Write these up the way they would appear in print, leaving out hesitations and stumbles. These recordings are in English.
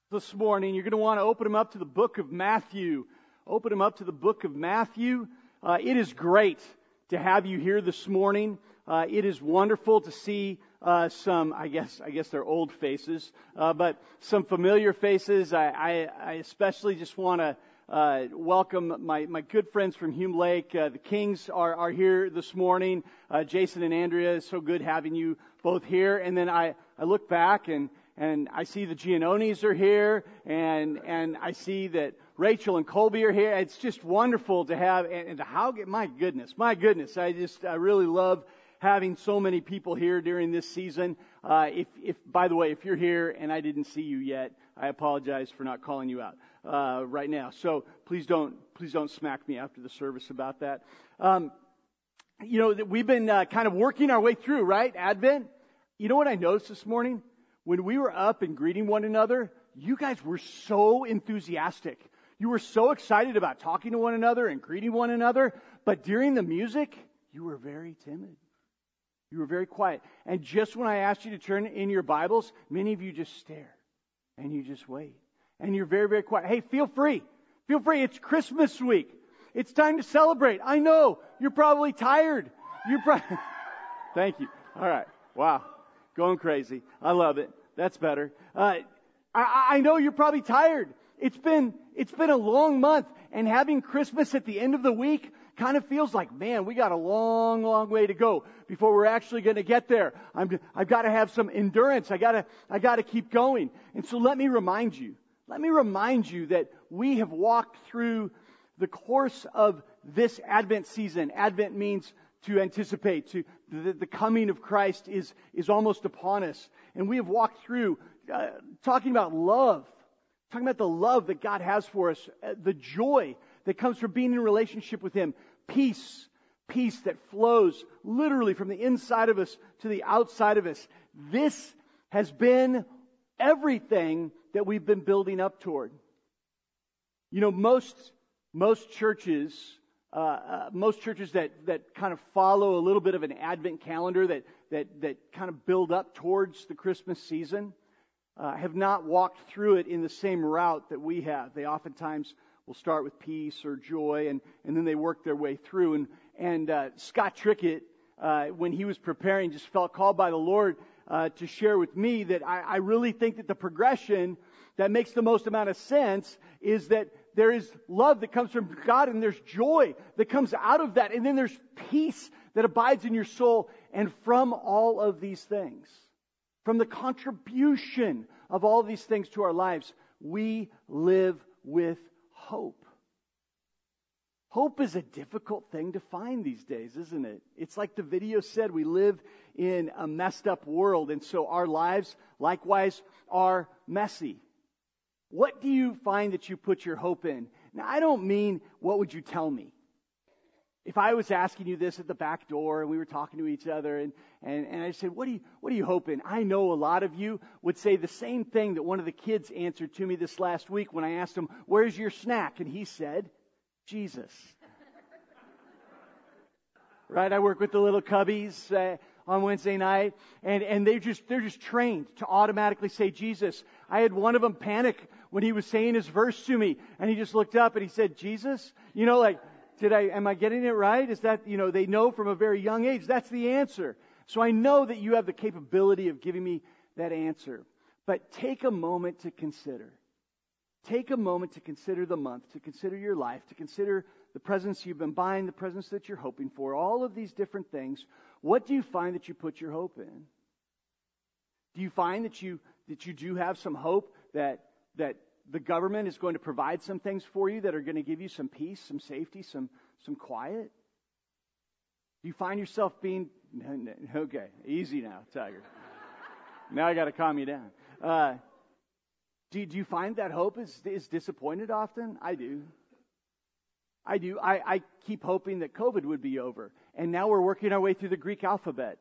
This morning, you're going to want to open them up to the book of Matthew. Open them up to the book of Matthew. It is great to have you here this morning. It is wonderful to see some, I guess they're old faces, but some familiar faces. I especially just want to welcome my good friends from Hume Lake. The Kings are here this morning. Jason and Andrea, it's so good having you both here. And then I look back and I see the Giannonis are here, and I see that Rachel and Colby are here. It's just wonderful to have, and how, my goodness, I really love having so many people here during this season. If by the way, if you're here and I didn't see you yet, I apologize for not calling you out right now. So please don't smack me after the service about that. We've been kind of working our way through, right? Advent. You know what I noticed this morning? When we were up and greeting one another, you guys were so enthusiastic. You were so excited about talking to one another and greeting one another. But during the music, you were very timid. You were very quiet. And just when I asked you to turn in your Bibles, many of you just stare. And you just wait. And you're very, very quiet. Hey, feel free. Feel free. It's Christmas week. It's time to celebrate. I know. You're probably tired. Thank you. All right. Wow. Going crazy. I love it. That's better. I know you're probably tired. It's been a long month, and having Christmas at the end of the week kind of feels like, man, we got a long, long way to go before we're actually going to get there. I've got to have some endurance. I got to keep going. And so let me remind you that we have walked through the course of this Advent season. Advent means to anticipate, the coming of Christ is almost upon us. And we have walked through talking about love, talking about the love that God has for us, the joy that comes from being in a relationship with Him, peace that flows literally from the inside of us to the outside of us. This has been everything that we've been building up toward. You know, most churches that kind of follow a little bit of an Advent calendar that kind of build up towards the Christmas season have not walked through it in the same route that we have. They oftentimes will start with peace or joy, and then they work their way through. And Scott Trickett, when he was preparing, just felt called by the Lord to share with me that I really think that the progression that makes the most amount of sense is that there is love that comes from God, and there's joy that comes out of that, and then there's peace that abides in your soul. And from all of these things, from the contribution of all of these things to our lives, we live with hope. Hope is a difficult thing to find these days, isn't it? It's like the video said, we live in a messed up world, and so our lives, likewise, are messy. What do you find that you put your hope in? Now, I don't mean, what would you tell me? If I was asking you this at the back door and we were talking to each other and I said, what do you hope in? I know a lot of you would say the same thing that one of the kids answered to me this last week when I asked him, where's your snack? And he said, Jesus. Right? I work with the little cubbies on Wednesday night, and they're just trained to automatically say Jesus. I had one of them panic when he was saying his verse to me, and he just looked up and he said, Jesus? You know, like, am I getting it right? Is that, they know from a very young age, that's the answer. So I know that you have the capability of giving me that answer. But take a moment to consider. Take a moment to consider the month, to consider your life, to consider the presents you've been buying, the presents that you're hoping for, all of these different things. What do you find that you put your hope in? Do you find that you do have some hope that the government is going to provide some things for you that are going to give you some peace, some safety, some quiet? Do you find yourself being... Okay, easy now, Tiger. Now I got to calm you down. Do you find that hope is disappointed often? I do. I keep hoping that COVID would be over. And now we're working our way through the Greek alphabet.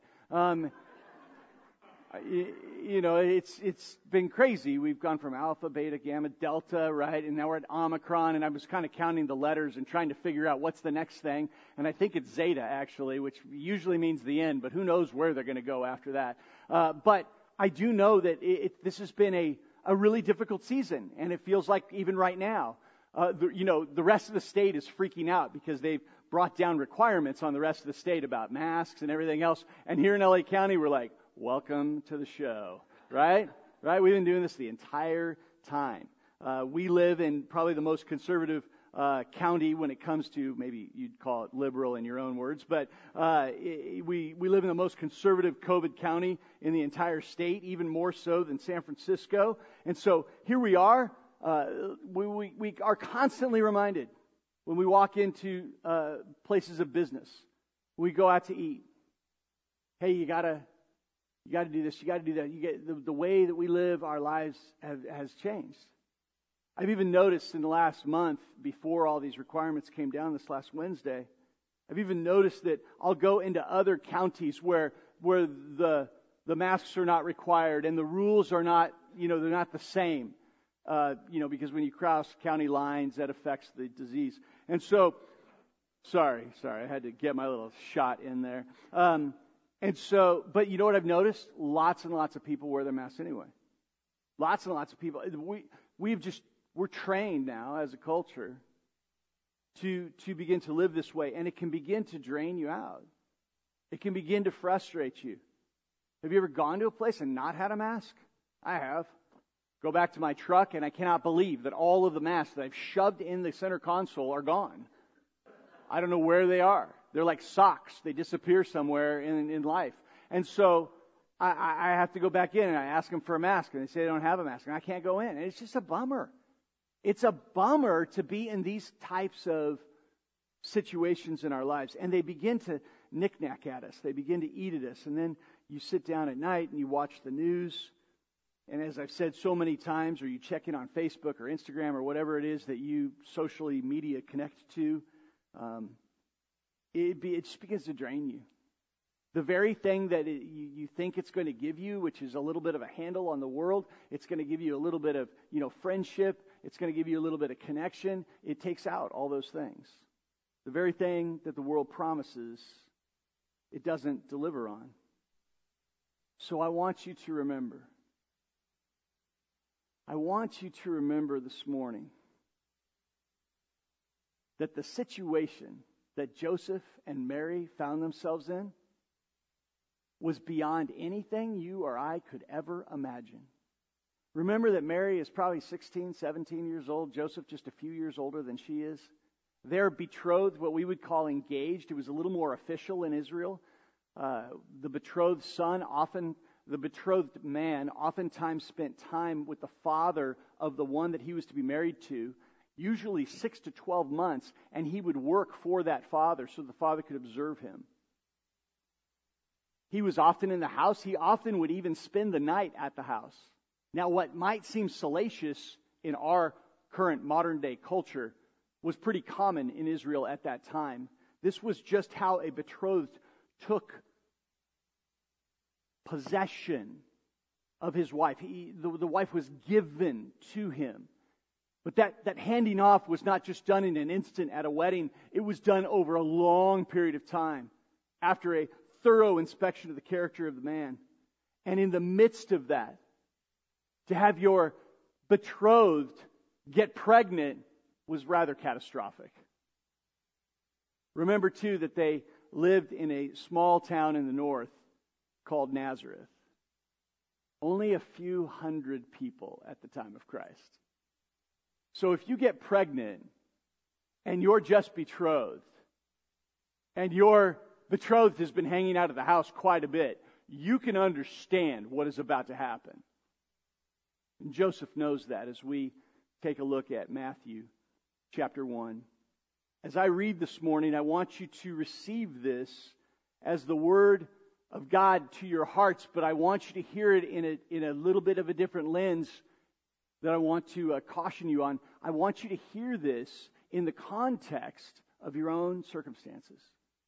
It's been crazy. We've gone from Alpha, Beta, Gamma, Delta, right? And now we're at Omicron. And I was kind of counting the letters and trying to figure out what's the next thing. And I think it's Zeta, actually, which usually means the end. But who knows where they're going to go after that. But I do know that this has been a a really difficult season, and it feels like even right now, the rest of the state is freaking out because they've brought down requirements on the rest of the state about masks and everything else. And here in LA County, we're like, welcome to the show, right? Right? We've been doing this the entire time. We live in probably the most conservative county when it comes to, maybe you'd call it liberal in your own words, but we live in the most conservative COVID county in the entire state, even more so than San Francisco. And so here we are. We are constantly reminded when we walk into places of business, we go out to eat. Hey, you gotta do this, you gotta do that. The way that we live our lives has changed. I've even noticed in the last month, before all these requirements came down this last Wednesday, I've even noticed that I'll go into other counties where the masks are not required and the rules are not, they're not the same. Because when you cross county lines, that affects the disease. And so, sorry, I had to get my little shot in there. But you know what I've noticed? Lots and lots of people wear their masks anyway. Lots and lots of people. We're trained now as a culture to begin to live this way, and it can begin to drain you out. It can begin to frustrate you. Have you ever gone to a place and not had a mask? I have. Go back to my truck, and I cannot believe that all of the masks that I've shoved in the center console are gone. I don't know where they are. They're like socks. They disappear somewhere in life. And so I have to go back in, and I ask them for a mask, and they say they don't have a mask, and I can't go in. And it's just a bummer. It's a bummer to be in these types of situations in our lives. And they begin to knick-knack at us. They begin to eat at us. And then you sit down at night, and you watch the news. And as I've said so many times, or you check in on Facebook or Instagram or whatever it is that you socially media connect to, it just begins to drain you. The very thing that you think it's going to give you, which is a little bit of a handle on the world, it's going to give you a little bit of, friendship, it's going to give you a little bit of connection, it takes out all those things. The very thing that the world promises, it doesn't deliver on. So I want you to remember. I want you to remember this morning that the situation that Joseph and Mary found themselves in was beyond anything you or I could ever imagine. Remember that Mary is probably 16, 17 years old, Joseph just a few years older than she is. They're betrothed, what we would call engaged. It was a little more official in Israel. The betrothed man oftentimes spent time with the father of the one that he was to be married to, usually 6 to 12 months, and he would work for that father so the father could observe him. He was often in the house. He often would even spend the night at the house. Now, what might seem salacious in our current modern-day culture was pretty common in Israel at that time. This was just how a betrothed took possession of his wife. The wife was given to him. But that handing off was not just done in an instant at a wedding. It was done over a long period of time after a thorough inspection of the character of the man. And in the midst of that, to have your betrothed get pregnant was rather catastrophic. Remember, too, that they lived in a small town in the north called Nazareth. Only a few hundred people at the time of Christ. So if you get pregnant and you're just betrothed, and your betrothed has been hanging out of the house quite a bit, you can understand what is about to happen. And Joseph knows that as we take a look at Matthew chapter 1. As I read this morning, I want you to receive this as the word of God to your hearts, but I want you to hear it in a little bit of a different lens that I want to caution you on. I want you to hear this in the context of your own circumstances.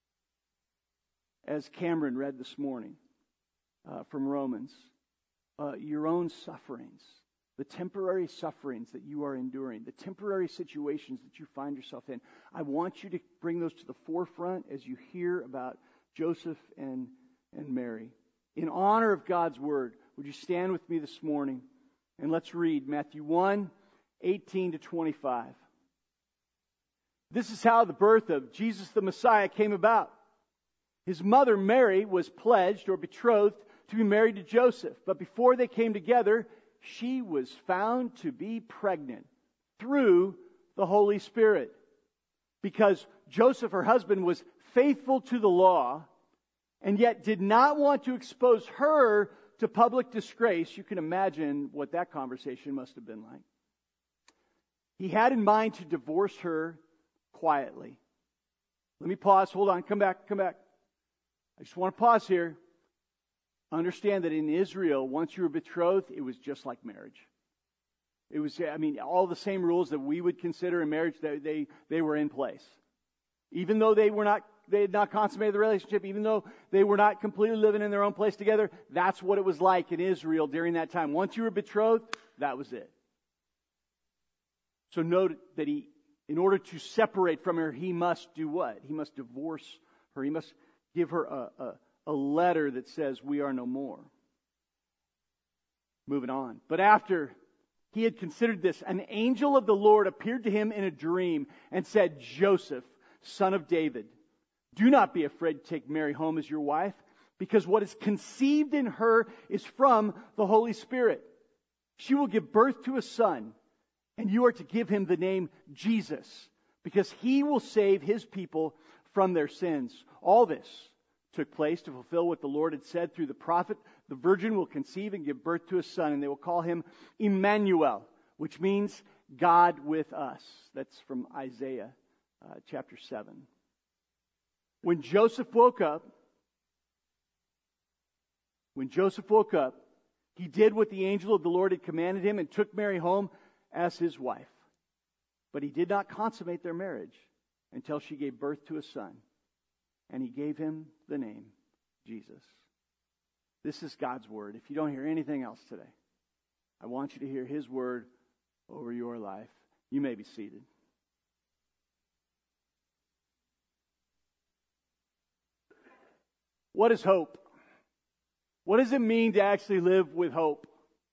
As Cameron read this morning from Romans, your own sufferings, the temporary sufferings that you are enduring, the temporary situations that you find yourself in, I want you to bring those to the forefront as you hear about Joseph and Mary. In honor of God's word, would you stand with me this morning And let's read Matthew 1:18-25. This is how the birth of Jesus the Messiah came about. His mother Mary was pledged or betrothed to be married to Joseph. But before they came together, she was found to be pregnant through the Holy Spirit. Because Joseph, her husband, was faithful to the law and yet did not want to expose her to public disgrace. You can imagine what that conversation must have been like. He had in mind to divorce her quietly. Let me pause. Hold on. Come back. I just want to pause here. Understand that in Israel, once you were betrothed, it was just like marriage. It was, all the same rules that we would consider in marriage, they were in place. Even though they had not consummated the relationship, even though they were not completely living in their own place together, that's what it was like in Israel during that time. Once you were betrothed, that was it. So note that in order to separate from her, he must do what? He must divorce her. He must give her a letter that says, we are no more. Moving on. But after he had considered this, an angel of the Lord appeared to him in a dream and said, Joseph, son of David, do not be afraid to take Mary home as your wife, because what is conceived in her is from the Holy Spirit. She will give birth to a son, and you are to give him the name Jesus, because he will save his people from their sins. All this took place to fulfill what the Lord had said through the prophet. The virgin will conceive and give birth to a son, and they will call him Emmanuel, which means God with us. That's from Isaiah chapter 7. When Joseph woke up, he did what the angel of the Lord had commanded him and took Mary home as his wife. But he did not consummate their marriage until she gave birth to a son, and he gave him the name Jesus. This is God's word. If you don't hear anything else today, I want you to hear his word over your life. You may be seated. What is hope? What does it mean to actually live with hope?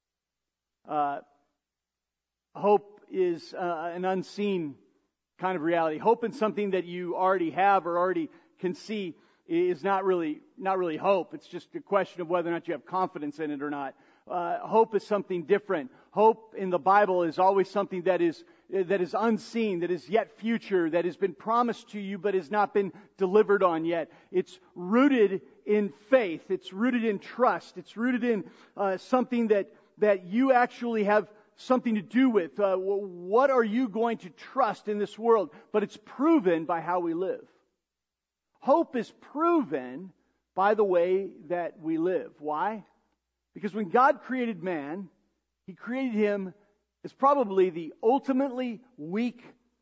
Hope is an unseen kind of reality. Hope in something that you already have or already can see is not really hope. It's just a question of whether or not you have confidence in it or not. Hope is something different. Hope in the Bible is always something that is unseen, that is yet future, that has been promised to you but has not been delivered on yet. It's rooted in faith. It's rooted in trust. It's rooted in something that you actually have something to do with. What are you going to trust in this world? But it's proven by how we live. Hope is proven by the way that we live. Why? Because when God created man, He created him as probably the ultimately weak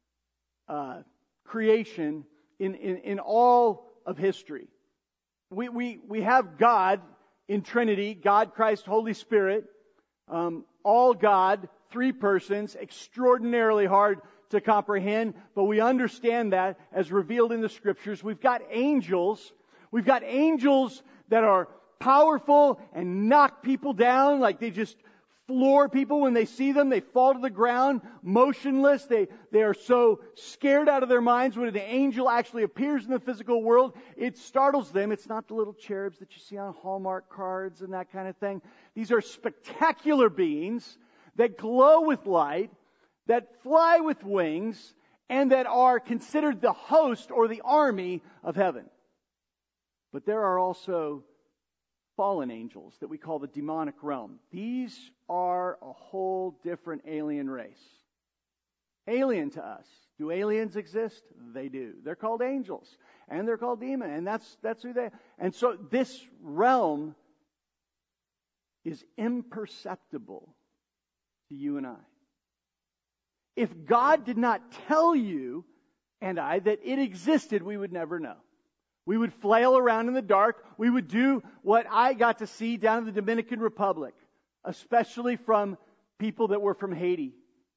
creation in all of history. We have God in Trinity, God, Christ, Holy Spirit, all God, three persons, extraordinarily hard to comprehend, but we understand that as revealed in the Scriptures. We've got angels that are powerful and knock people down, like they just floor people when they see them. They fall to the ground, motionless. They are so scared out of their minds when an angel actually appears in the physical world. It startles them. It's not the little cherubs that you see on Hallmark cards and that kind of thing. These are spectacular beings that glow with light, that fly with wings, and that are considered the host or the army of heaven. But there are also fallen angels that we call the demonic realm. These are a whole different alien race. Alien to us. Do aliens exist? They do. They're called angels. And they're called demons. And that's who they are. And so this realm is imperceptible to you and I. If God did not tell you and I that it existed, we would never know. We would flail around in the dark. We would do what I got to see down in the Dominican Republic, especially from people that were from Haiti.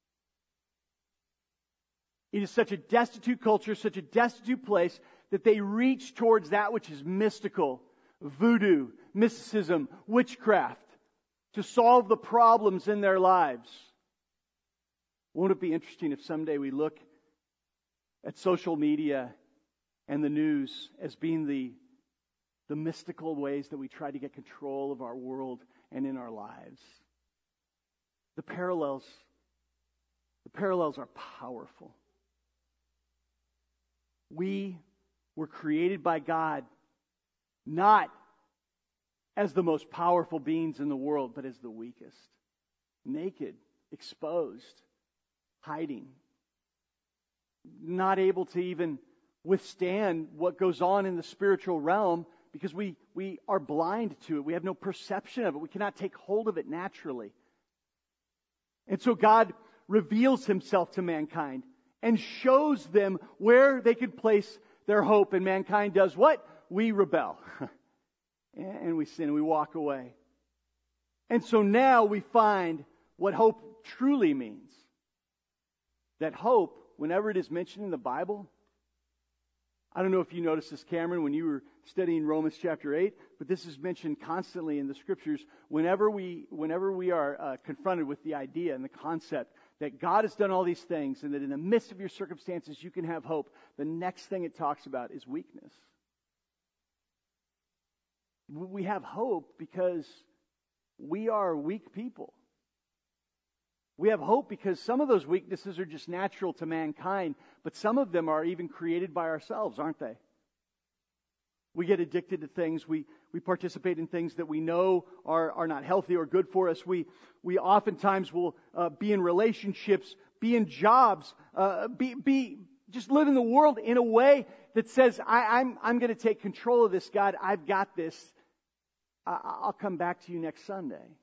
It is such a destitute culture, such a destitute place, that they reach towards that which is mystical, voodoo, mysticism, witchcraft, to solve the problems in their lives. Won't it be interesting if someday we look at social media and the news as being the mystical ways that we try to get control of our world and in our lives? The parallels are powerful. We were created by God not as the most powerful beings in the world, but as the weakest. Naked, exposed, hiding. Not able to even withstand what goes on in the spiritual realm because we are blind to it. We have no perception of it. We cannot take hold of it naturally. And so God reveals Himself to mankind and shows them where they could place their hope. And mankind does what? We rebel. And we sin, we walk away. And so now we find what hope truly means. That hope, whenever it is mentioned in the Bible, I don't know if you noticed this, Cameron, when you were studying Romans chapter 8, but this is mentioned constantly in the Scriptures. Whenever we are confronted with the idea and the concept that God has done all these things and that in the midst of your circumstances you can have hope, the next thing it talks about is weakness. We have hope because we are weak people. We have hope because some of those weaknesses are just natural to mankind, but some of them are even created by ourselves, aren't they? We get addicted to things. We participate in things that we know are not healthy or good for us. We oftentimes will be in relationships, be in jobs, just live in the world in a way that says, I'm going to take control of this, God. I've got this. I'll come back to you next Sunday.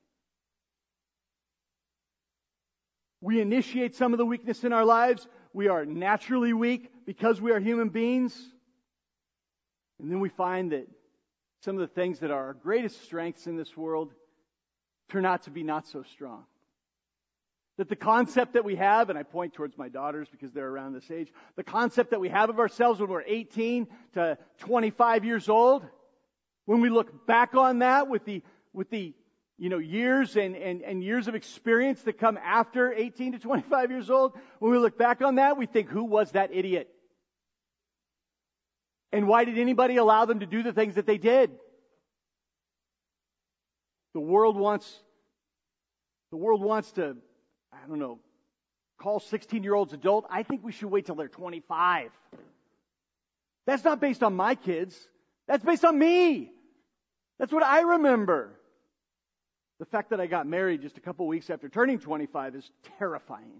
We initiate some of the weakness in our lives. We are naturally weak because we are human beings. And then we find that some of the things that are our greatest strengths in this world turn out to be not so strong. That the concept that we have, and I point towards my daughters because they're around this age, the concept that we have of ourselves when we're 18 to 25 years old, when we look back on that with the years and years of experience that come after 18 to 25 years old, when we look back on that, we think, who was that idiot? And why did anybody allow them to do the things that they did? The world wants to, call 16-year-olds adult. I think we should wait till they're 25. That's not based on my kids. That's based on me. That's what I remember. The fact that I got married just a couple weeks after turning 25 is terrifying.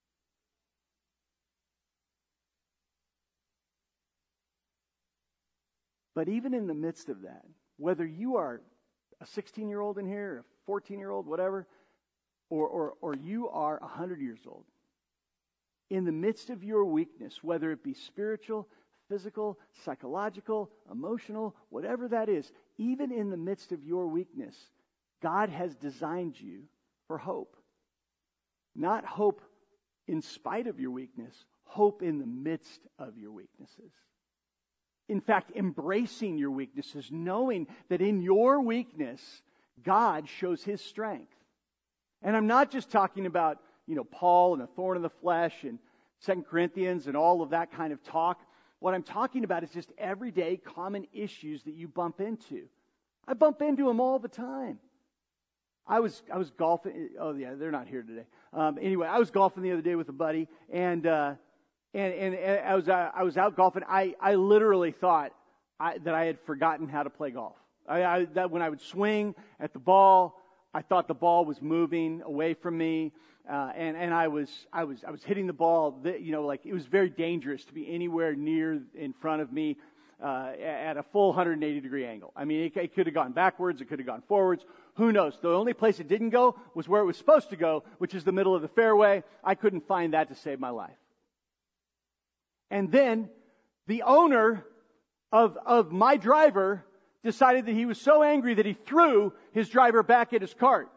But even in the midst of that, whether you are a 16-year-old in here, a 14-year-old, whatever, or you are 100 years old, in the midst of your weakness, whether it be spiritual, physical, psychological, emotional, whatever that is, even in the midst of your weakness, God has designed you for hope. Not hope in spite of your weakness, hope in the midst of your weaknesses. In fact, embracing your weaknesses, knowing that in your weakness, God shows His strength. And I'm not just talking about, Paul and a thorn in the flesh and 2 Corinthians and all of that kind of talk. What I'm talking about is just everyday common issues that you bump into. I bump into them all the time. I was golfing. Oh yeah, they're not here today. Anyway, I was golfing the other day with a buddy, and I was out golfing. I literally thought that I had forgotten how to play golf. That when I would swing at the ball, I thought the ball was moving away from me, and I was hitting the ball. Like it was very dangerous to be anywhere near in front of me at a full 180-degree angle. I mean, it could have gone backwards, it could have gone forwards. Who knows? The only place it didn't go was where it was supposed to go, which is the middle of the fairway. I couldn't find that to save my life. And then the owner of my driver decided that he was so angry that he threw his driver back at his cart.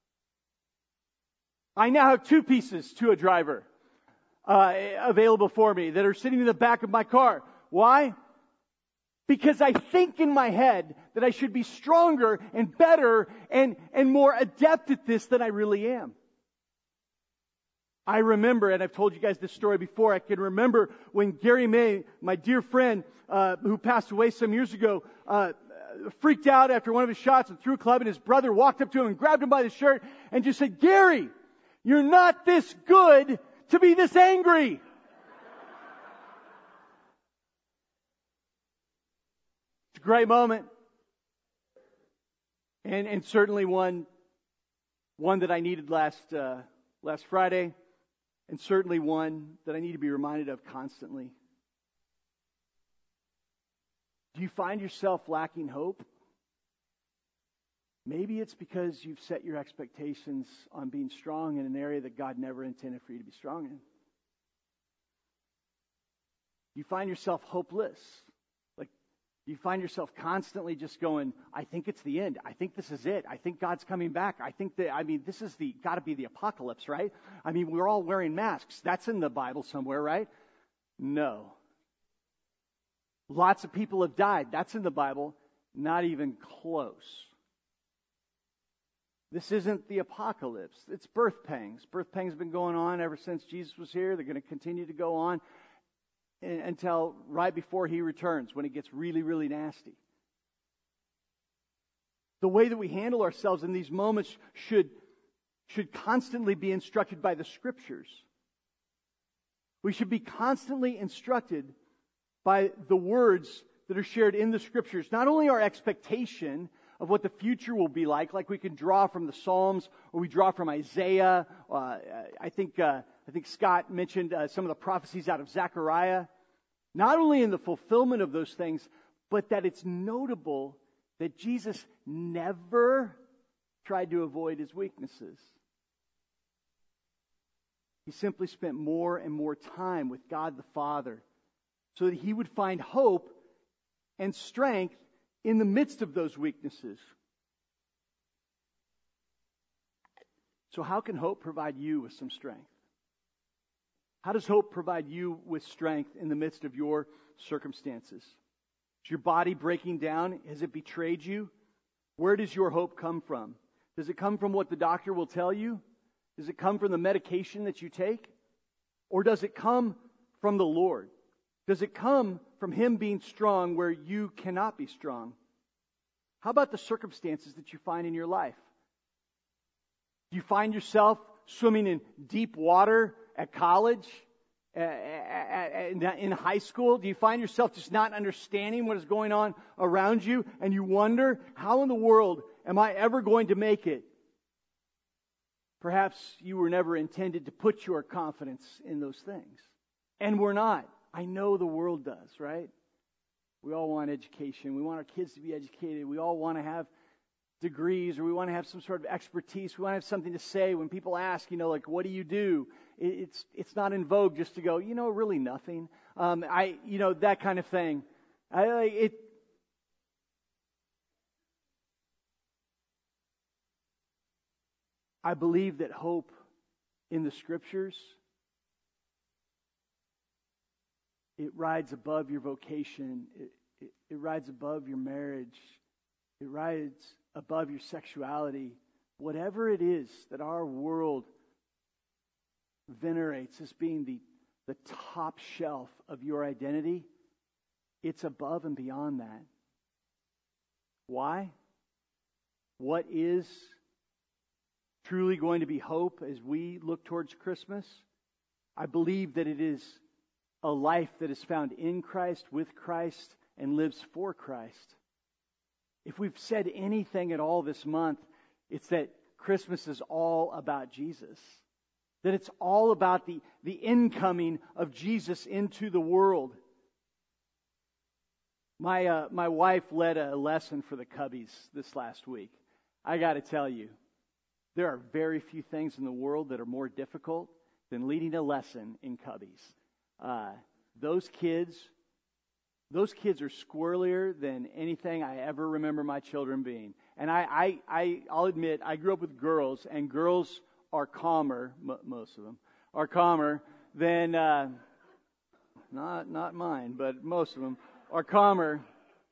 I now have two pieces to a driver available for me that are sitting in the back of my car. Why? Because I think in my head that I should be stronger and better and more adept at this than I really am. I remember, and I've told you guys this story before, I can remember when Gary May, my dear friend, who passed away some years ago, freaked out after one of his shots and threw a club, and his brother walked up to him and grabbed him by the shirt and just said, "Gary, you're not this good to be this angry." It's a great moment. And certainly one that I needed last Friday, and certainly one that I need to be reminded of constantly. Do you find yourself lacking hope? Maybe it's because you've set your expectations on being strong in an area that God never intended for you to be strong in. Do you find yourself hopeless? Do you find yourself constantly just going, "I think it's the end. I think this is it. I think God's coming back. I think this is got to be the apocalypse, right? We're all wearing masks. That's in the Bible somewhere, right?" No. Lots of people have died. That's in the Bible. Not even close. This isn't the apocalypse. It's birth pangs. Birth pangs have been going on ever since Jesus was here. They're going to continue to go on until right before He returns, when it gets really, really nasty. The way that we handle ourselves in these moments should constantly be instructed by the Scriptures. We should be constantly instructed by the words that are shared in the Scriptures. Not only our expectation of what the future will be like we can draw from the Psalms, or we draw from Isaiah. I think Scott mentioned some of the prophecies out of Zechariah. Not only in the fulfillment of those things, but that it's notable that Jesus never tried to avoid His weaknesses. He simply spent more and more time with God the Father so that He would find hope and strength in the midst of those weaknesses. So how can hope provide you with some strength? How does hope provide you with strength in the midst of your circumstances? Is your body breaking down? Has it betrayed you? Where does your hope come from? Does it come from what the doctor will tell you? Does it come from the medication that you take? Or does it come from the Lord? Does it come from Him being strong where you cannot be strong? How about the circumstances that you find in your life? Do you find yourself swimming in deep water at college, in high school? Do you find yourself just not understanding what is going on around you, and you wonder, how in the world am I ever going to make it? Perhaps you were never intended to put your confidence in those things. And we're not. I know the world does, right? We all want education. We want our kids to be educated. We all want to have degrees, or we want to have some sort of expertise. We want to have something to say when people ask, what do you do? It's not in vogue just to go, really nothing. That kind of thing. I believe that hope in the Scriptures, it rides above your vocation. It rides above your marriage. It rides above your sexuality. Whatever it is that our world venerates as being the top shelf of your identity, it's above and beyond that. Why? What is truly going to be hope as we look towards Christmas? I believe that it is a life that is found in Christ, with Christ, and lives for Christ. If we've said anything at all this month, it's that Christmas is all about Jesus. That it's all about the incoming of Jesus into the world. My wife led a lesson for the Cubbies this last week. I got to tell you, there are very few things in the world that are more difficult than leading a lesson in Cubbies. Those kids are squirrelier than anything I ever remember my children being. And I'll admit, I grew up with girls, and girls are calmer, most of them, are calmer than, not mine, but most of them are calmer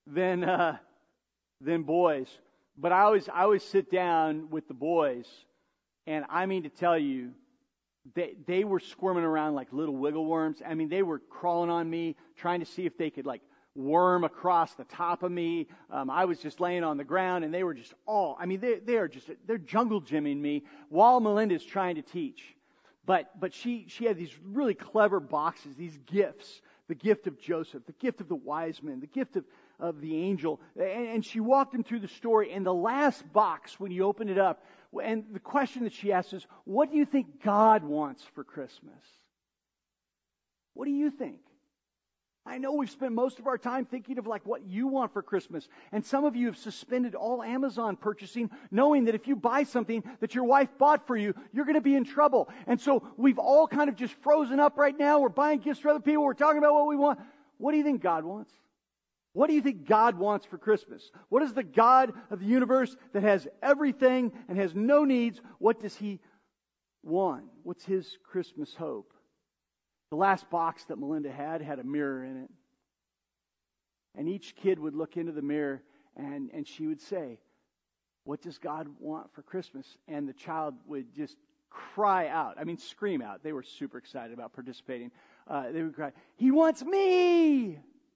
than boys. But I always sit down with the boys, and I mean to tell you, they were squirming around like little wiggle worms. I mean, they were crawling on me, trying to see if they could like worm across the top of me. I was just laying on the ground, and they were just they're jungle gymming me while Melinda's trying to teach. But she had these really clever boxes, these gifts, the gift of Joseph, the gift of the wise men, the gift of the angel. And she walked him through the story. And the last box, when you open it up, and the question that she asked is, what do you think God wants for Christmas? What do you think? I know we've spent most of our time thinking of like what you want for Christmas. And some of you have suspended all Amazon purchasing, knowing that if you buy something that your wife bought for you, you're going to be in trouble. And so we've all kind of just frozen up right now. We're buying gifts for other people. We're talking about what we want. What do you think God wants? What do you think God wants for Christmas? What is the God of the universe that has everything and has no needs? What does He want? What's His Christmas hope? The last box that Melinda had a mirror in it. And each kid would look into the mirror and she would say, what does God want for Christmas? And the child would just cry out. I mean, scream out. They were super excited about participating. They would cry, He wants me!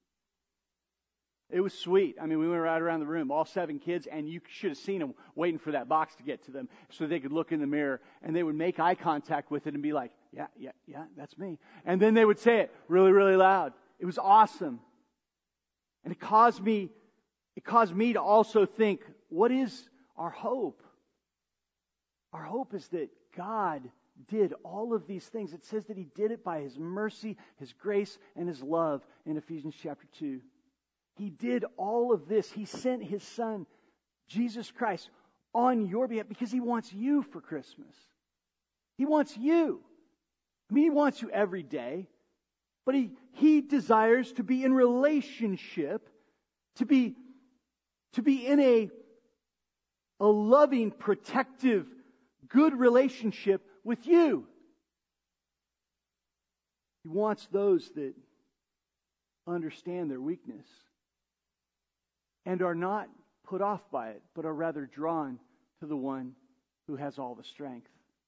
It was sweet. I mean, we went right around the room, all 7 kids, and you should have seen them waiting for that box to get to them so they could look in the mirror, and they would make eye contact with it and be like, yeah, that's me. And then they would say it really, really loud. It was awesome. And it caused me to also think, what is our hope? Our hope is that God did all of these things. It says that He did it by His mercy, His grace, and His love in Ephesians chapter 2. He did all of this. He sent His Son, Jesus Christ, on your behalf because He wants you for Christmas. He wants you. I mean, He wants you every day. But He desires to be in relationship, to be in a loving, protective, good relationship with you. He wants those that understand their weakness and are not put off by it, but are rather drawn to the one who has all the strength.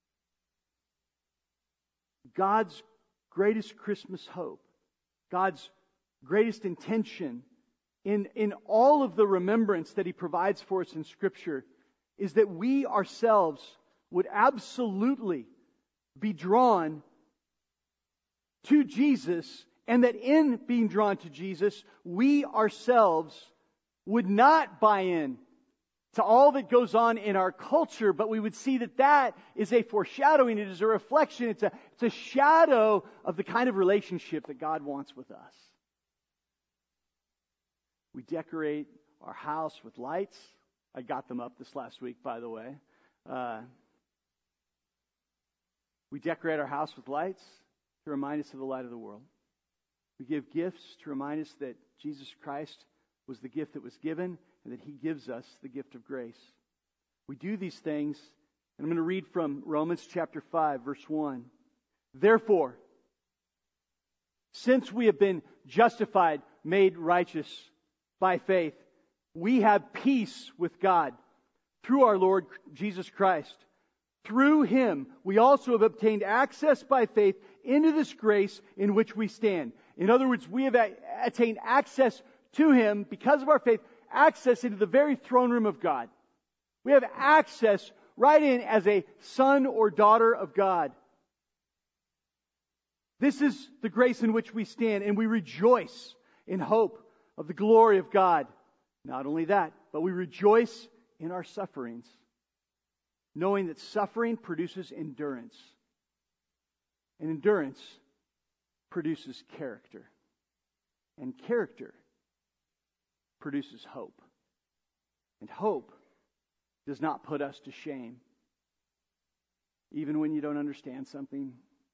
God's greatest Christmas hope, God's greatest intention in all of the remembrance that He provides for us in Scripture is that we ourselves would absolutely be drawn to Jesus, and that in being drawn to Jesus, we ourselves would not buy in to all that goes on in our culture, but we would see that that is a foreshadowing, it is a reflection, it's a shadow of the kind of relationship that God wants with us. We decorate our house with lights. I got them up this last week, by the way. We decorate our house with lights to remind us of the light of the world. We give gifts to remind us that Jesus Christ was the gift that was given, and that He gives us the gift of grace. We do these things, and I'm going to read from Romans chapter 5, verse 1. Therefore, since we have been justified, made righteous by faith, we have peace with God through our Lord Jesus Christ. Through Him, we also have obtained access by faith into this grace in which we stand. In other words, we have attained access to Him because of our faith, access into the very throne room of God. We have access right in as a son or daughter of God. This is the grace in which we stand, and we rejoice in hope of the glory of God. Not only that, but we rejoice in our sufferings, knowing that suffering produces endurance, and endurance produces character, and character produces hope. And hope does not put us to shame. Even when you don't understand something.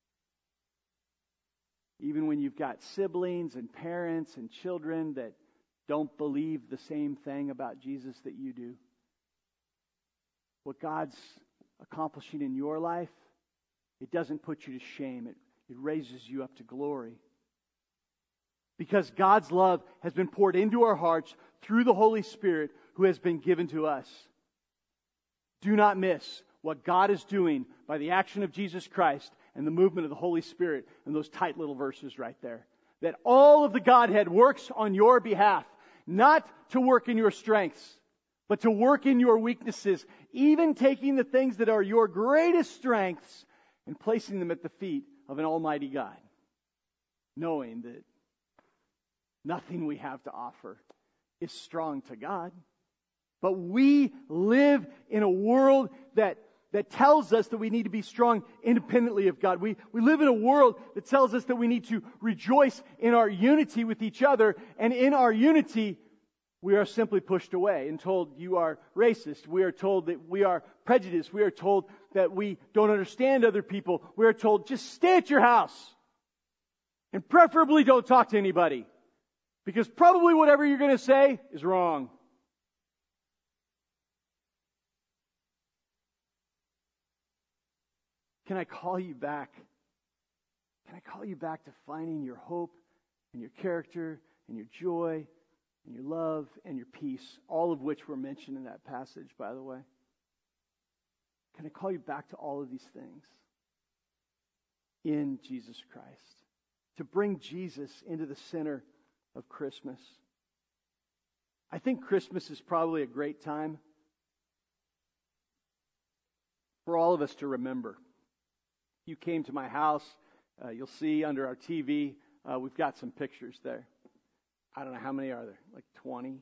Even when you've got siblings and parents and children that don't believe the same thing about Jesus that you do. What God's accomplishing in your life, it doesn't put you to shame. It raises you up to glory. because God's love has been poured into our hearts through the Holy Spirit who has been given to us. Do not miss what God is doing by the action of Jesus Christ and the movement of the Holy Spirit in those tight little verses right there. That all of the Godhead works on your behalf, not to work in your strengths, but to work in your weaknesses, even taking the things that are your greatest strengths and placing them at the feet of an almighty God, knowing that nothing we have to offer is strong to God. But we live in a world that tells us that we need to be strong independently of God. We live in a world that tells us that we need to rejoice in our unity with each other. And in our unity, we are simply pushed away and told you are racist. We are told that we are prejudiced. We are told that we don't understand other people. We are told just stay at your house. And preferably don't talk to anybody. Because probably whatever you're going to say is wrong. Can I call you back? Can I call you back to finding your hope and your character and your joy and your love and your peace, all of which were mentioned in that passage, by the way? Can I call you back to all of these things in Jesus Christ? To bring Jesus into the center of Christmas. I think Christmas is probably a great time for all of us to remember. You came to my house, you'll see under our TV, we've got some pictures there. I don't know, how many are there? Like 20?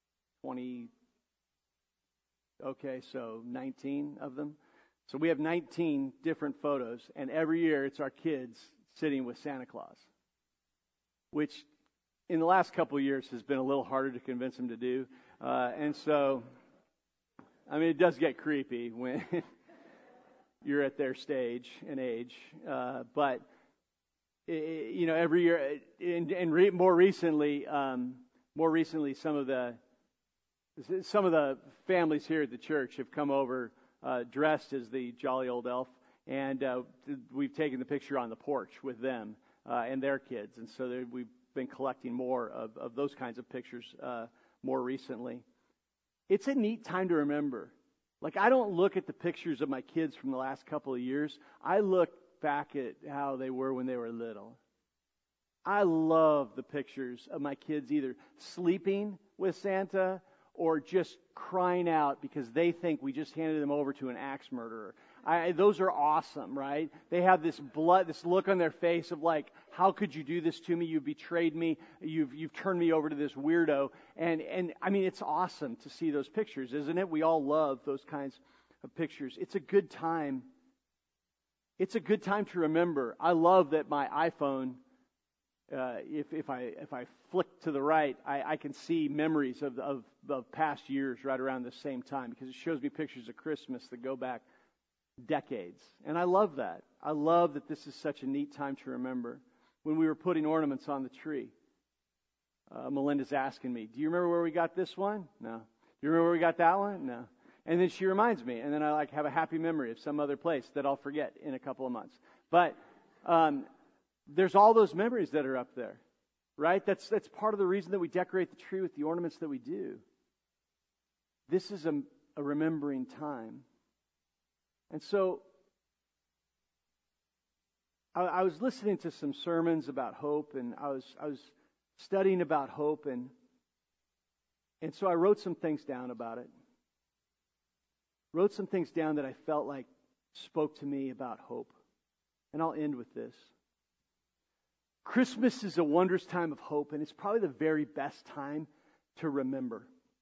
Okay, so 19 of them. So we have 19 different photos, and every year it's our kids sitting with Santa Claus, which in the last couple of years has been a little harder to convince them to do. And so, I mean, it does get creepy when you're at their stage and age. But, you know, every year, and more recently, some of the families here at the church have come over dressed as the jolly old elf, and we've taken the picture on the porch with them and their kids, and so we've been collecting more of those kinds of pictures more recently. It's a neat time to remember. Like, I don't look at the pictures of my kids from the last couple of years. I look back at how they were when they were little. I love the pictures of my kids either sleeping with Santa or just crying out because they think we just handed them over to an axe murderer. Those are awesome, right? They have this look on their face of like, how could you do this to me? You betrayed me. You've turned me over to this weirdo. And I mean, it's awesome to see those pictures, isn't it? We all love those kinds of pictures. It's a good time. It's a good time to remember. I love that my iPhone, if I flick to the right, I can see memories of past years right around the same time, because it shows me pictures of Christmas that go back decades. And I love that. I love that this is such a neat time to remember. When we were putting ornaments on the tree, Melinda's asking me, do you remember where we got this one? No. Do you remember where we got that one? No. And then she reminds me, and then I have a happy memory of some other place that I'll forget in a couple of months. But there's all those memories that are up there, right? That's part of the reason that we decorate the tree with the ornaments that we do. This is a remembering time. And so I was listening to some sermons about hope, and I was studying about hope, and so I wrote some things down about it. Wrote some things down that I felt like spoke to me about hope. And I'll end with this. Christmas is a wondrous time of hope, and it's probably the very best time to remember.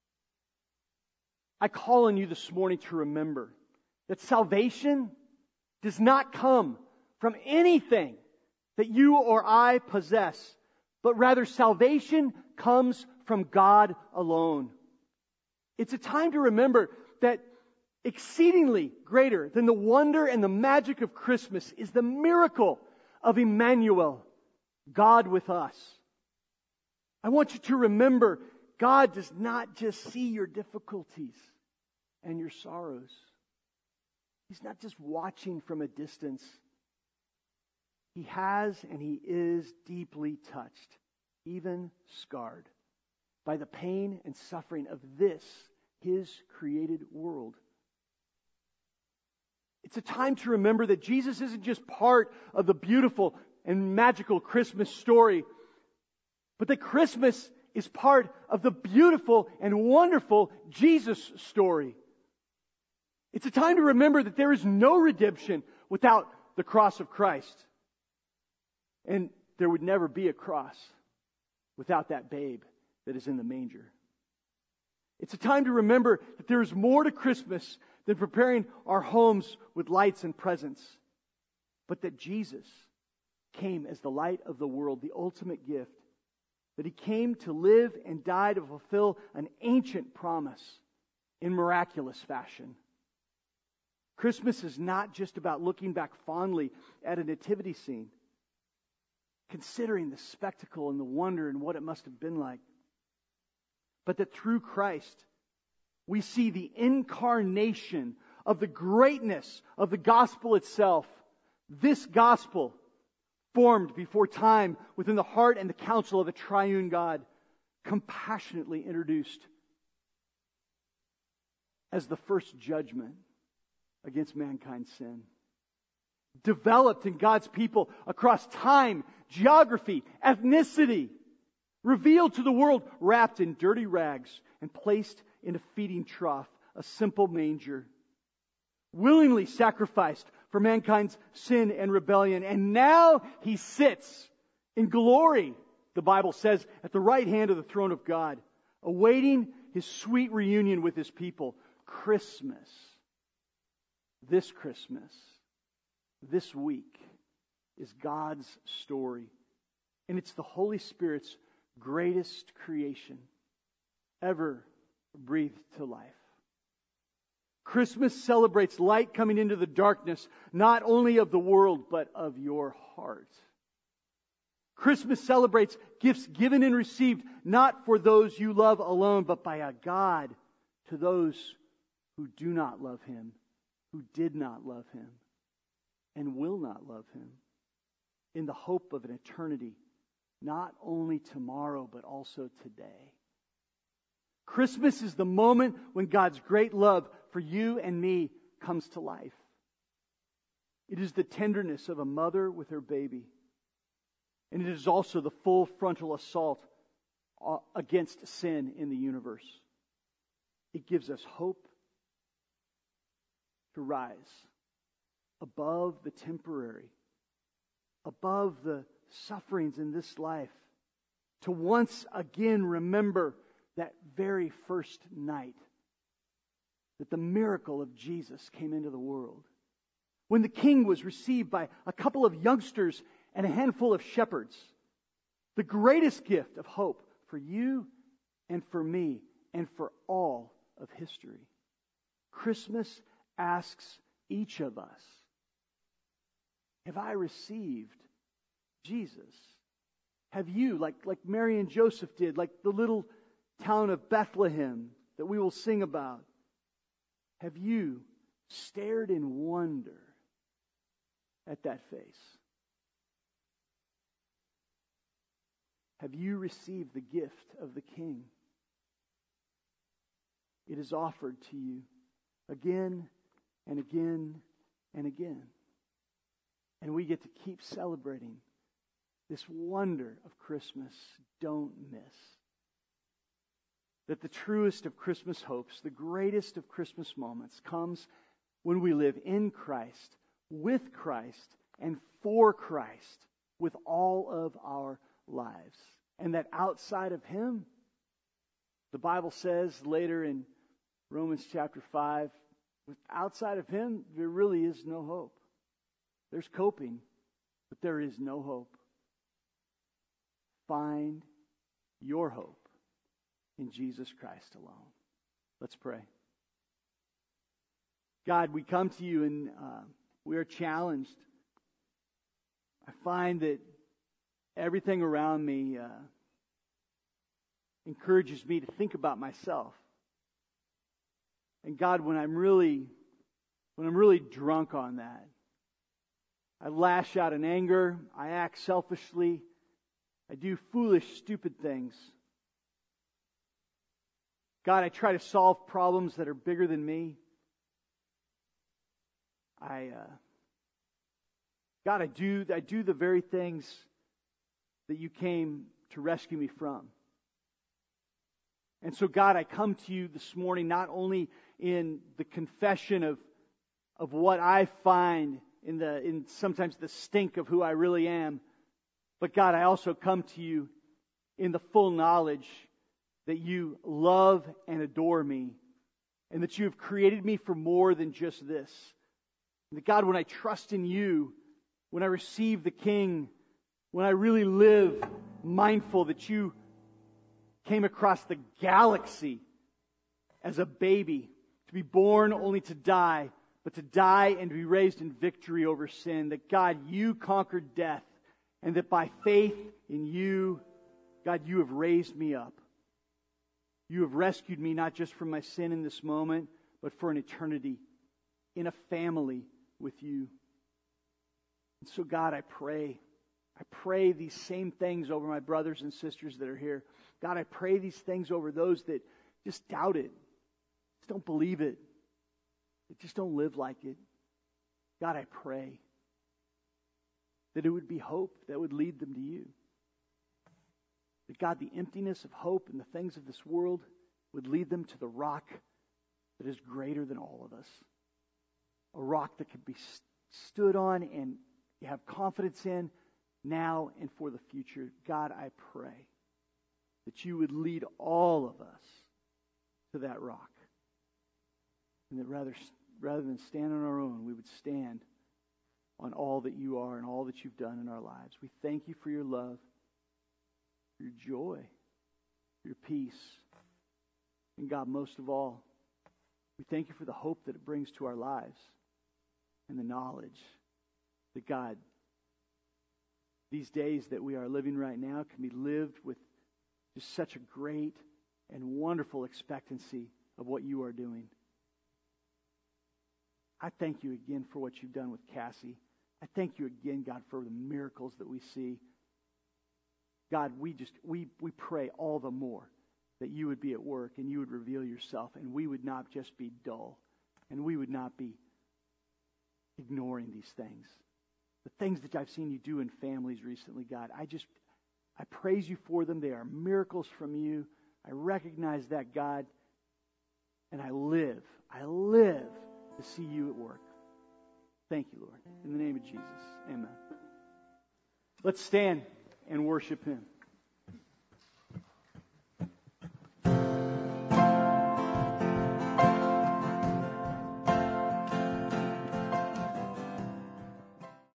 I call on you this morning to remember that salvation does not come from anything that you or I possess, but rather salvation comes from God alone. It's a time to remember that exceedingly greater than the wonder and the magic of Christmas is the miracle of Emmanuel, God with us. I want you to remember, God does not just see your difficulties and your sorrows. He's not just watching from a distance. He has and He is deeply touched even scarred, by the pain and suffering of this, His created world. It's a time to remember that Jesus isn't just part of the beautiful and magical Christmas story, but that Christmas is part of the beautiful and wonderful Jesus story. It's a time to remember that there is no redemption without the cross of Christ. And there would never be a cross without that babe that is in the manger. It's a time to remember that there is more to Christmas than preparing our homes with lights and presents, but that Jesus came as the light of the world, the ultimate gift, that He came to live and die to fulfill an ancient promise in miraculous fashion. Christmas is not just about looking back fondly at a nativity scene, considering the spectacle and the wonder and what it must have been like, but that through Christ, we see the incarnation of the greatness of the gospel itself. This gospel, formed before time within the heart and the counsel of a triune God, compassionately introduced as the first judgment against mankind's sin. Developed in God's people across time, geography, ethnicity, revealed to the world, wrapped in dirty rags and placed in a feeding trough, a simple manger, willingly sacrificed for mankind's sin and rebellion. And now He sits in glory, the Bible says, at the right hand of the throne of God, awaiting His sweet reunion with His people. Christmas, this week, is God's story. And it's the Holy Spirit's greatest creation ever breathed to life. Christmas celebrates light coming into the darkness, not only of the world, but of your heart. Christmas celebrates gifts given and received, not for those you love alone, but by a God to those who do not love Him, who did not love Him, and will not love Him, in the hope of an eternity, not only tomorrow, but also today. Christmas is the moment when God's great love for you and me comes to life. It is the tenderness of a mother with her baby. And it is also the full frontal assault against sin in the universe. It gives us hope to rise above the temporary, above the sufferings in this life, to once again remember that very first night that the miracle of Jesus came into the world. When the King was received by a couple of youngsters and a handful of shepherds. The greatest gift of hope for you and for me and for all of history. Christmas asks each of us, have I received Jesus? Have you, like Mary and Joseph did, like the little town of Bethlehem that we will sing about, have you stared in wonder at that face? Have you received the gift of the King? It is offered to you again and again and again. And we get to keep celebrating this wonder of Christmas. Don't miss that the truest of Christmas hopes, the greatest of Christmas moments, comes when we live in Christ, with Christ, and for Christ, with all of our lives. And that outside of Him, the Bible says later in Romans chapter 5, outside of Him, there really is no hope. There's coping, but there is no hope. Find your hope in Jesus Christ alone. Let's pray. God, we come to you and we are challenged. I find that everything around me encourages me to think about myself. And God, when I'm really drunk on that, I lash out in anger, I act selfishly, I do foolish, stupid things. God, I try to solve problems that are bigger than me. God, I do the very things that you came to rescue me from. And so, God, I come to you this morning not only in the confession of what I find in sometimes the stink of who I really am, but God, I also come to you in the full knowledge that you love and adore me, and that you have created me for more than just this. And that God, when I trust in you, when I receive the King, when I really live mindful that you came across the galaxy as a baby, to be born only to die, but to die and to be raised in victory over sin, that God, you conquered death, and that by faith in you, God, you have raised me up. You have rescued me not just from my sin in this moment, but for an eternity, in a family with you. And so, God, I pray these same things over my brothers and sisters that are here. God, I pray these things over those that just doubt it, just don't believe it, that just don't live like it. God, I pray that it would be hope that would lead them to you. That, God, the emptiness of hope and the things of this world would lead them to the rock that is greater than all of us. A rock that could be stood on and have confidence in now and for the future. God, I pray that you would lead all of us to that rock. And that rather than stand on our own, we would stand on all that you are and all that you've done in our lives. We thank you for your love, your joy, your peace. And God, most of all, we thank you for the hope that it brings to our lives and the knowledge that, God, these days that we are living right now can be lived with just such a great and wonderful expectancy of what you are doing. I thank you again for what you've done with Cassie. I thank you again, God, for the miracles that we see. God, we pray all the more that you would be at work and you would reveal yourself, and we would not just be dull, and we would not be ignoring these things. The things that I've seen you do in families recently, God, I praise you for them. They are miracles from you. I recognize that, God, and I live to see you at work. Thank you, Lord. In the name of Jesus, amen. Let's stand and worship him.